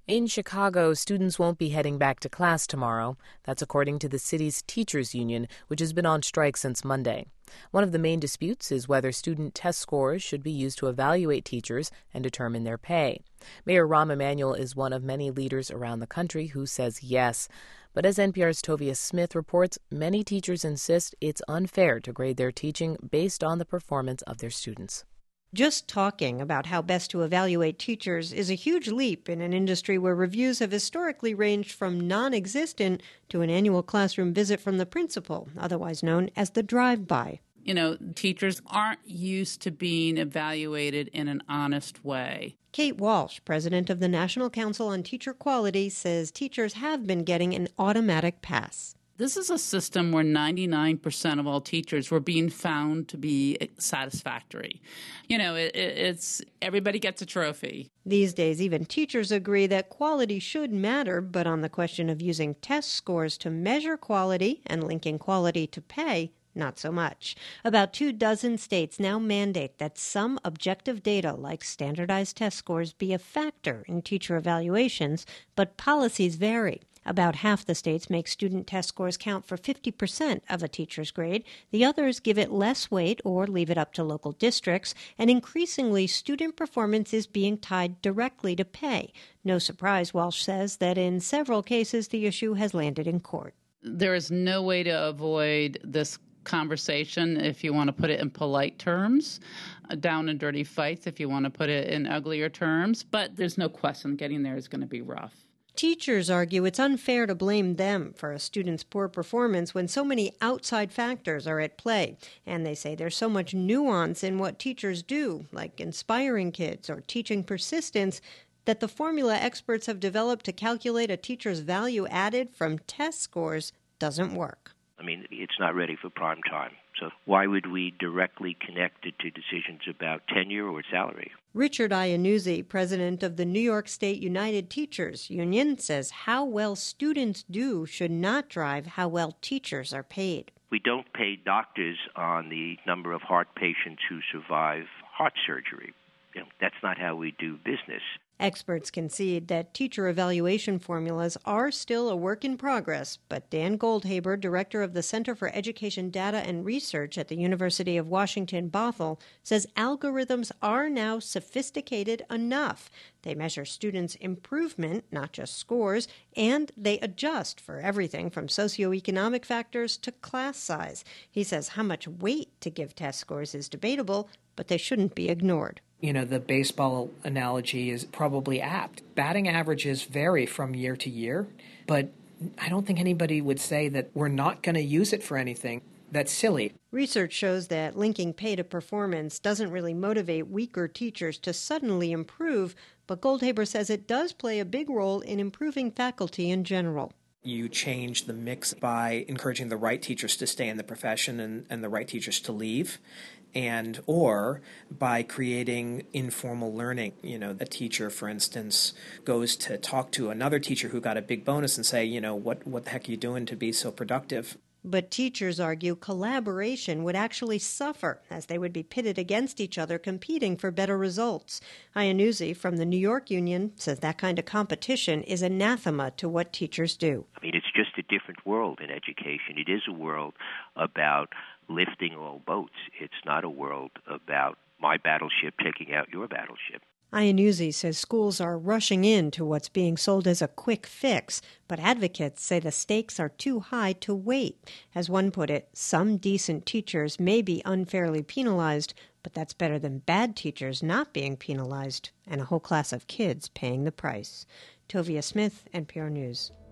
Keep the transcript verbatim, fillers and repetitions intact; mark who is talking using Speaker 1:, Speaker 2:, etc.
Speaker 1: In Chicago, students won't be heading back to class tomorrow. That's according to the city's teachers union, which has been on strike since Monday. One of the main disputes is whether student test scores should be used to evaluate teachers and determine their pay. Mayor Rahm Emanuel is one of many leaders around the country who says yes. But as N P R's Tovia Smith reports, many teachers insist it's unfair to grade their teaching based on the performance of their students.
Speaker 2: Just talking about how best to evaluate teachers is a huge leap in an industry where reviews have historically ranged from non-existent to an annual classroom visit from the principal, otherwise known as the drive-by.
Speaker 3: You know, teachers aren't used to being evaluated in an honest way.
Speaker 2: Kate Walsh, president of the National Council on Teacher Quality, says teachers have been getting an automatic pass.
Speaker 3: This is a system where ninety-nine percent of all teachers were being found to be satisfactory. You know, it, it's everybody gets a trophy.
Speaker 2: These days, even teachers agree that quality should matter, but on the question of using test scores to measure quality and linking quality to pay, not so much. About two dozen states now mandate that some objective data, like standardized test scores, be a factor in teacher evaluations, but policies vary. About half the states make student test scores count for fifty percent of a teacher's grade. The others give it less weight or leave it up to local districts. And increasingly, student performance is being tied directly to pay. No surprise, Walsh says, that in several cases the issue has landed in court.
Speaker 3: There is no way to avoid this conversation, if you want to put it in polite terms, down and dirty fights, if you want to put it in uglier terms. But there's no question getting there is going to be rough.
Speaker 2: Teachers argue it's unfair to blame them for a student's poor performance when so many outside factors are at play. And they say there's so much nuance in what teachers do, like inspiring kids or teaching persistence, that the formula experts have developed to calculate a teacher's value added from test scores doesn't work.
Speaker 4: I mean, it's not ready for prime time. So why would we directly connect it to decisions about tenure or salary?
Speaker 2: Richard Iannuzzi, president of the New York State United Teachers Union, says how well students do should not drive how well teachers are paid.
Speaker 4: We don't pay doctors on the number of heart patients who survive heart surgery. You know, that's not how we do business.
Speaker 2: Experts concede that teacher evaluation formulas are still a work in progress, but Dan Goldhaber, director of the Center for Education Data and Research at the University of Washington, Bothell, says algorithms are now sophisticated enough. They measure students' improvement, not just scores, and they adjust for everything from socioeconomic factors to class size. He says how much weight to give test scores is debatable, but they shouldn't be ignored.
Speaker 5: You know, the baseball analogy is probably apt. Batting averages vary from year to year, but I don't think anybody would say that we're not going to use it for anything. That's silly.
Speaker 2: Research shows that linking pay to performance doesn't really motivate weaker teachers to suddenly improve, but Goldhaber says it does play a big role in improving faculty in general.
Speaker 5: You change the mix by encouraging the right teachers to stay in the profession and, and the right teachers to leave, and or by creating informal learning. You know, a teacher, for instance, goes to talk to another teacher who got a big bonus and say, you know, what, what the heck are you doing to be so productive?
Speaker 2: But teachers argue collaboration would actually suffer, as they would be pitted against each other competing for better results. Iannuzzi from the New York Union says that kind of competition is anathema to what teachers do.
Speaker 4: I mean, it's just a different world in education. It is a world about lifting all boats. It's not a world about my battleship taking out your battleship.
Speaker 2: Iannuzzi says schools are rushing into what's being sold as a quick fix, but advocates say the stakes are too high to wait. As one put it, some decent teachers may be unfairly penalized, but that's better than bad teachers not being penalized and a whole class of kids paying the price. Tovia Smith, N P R News.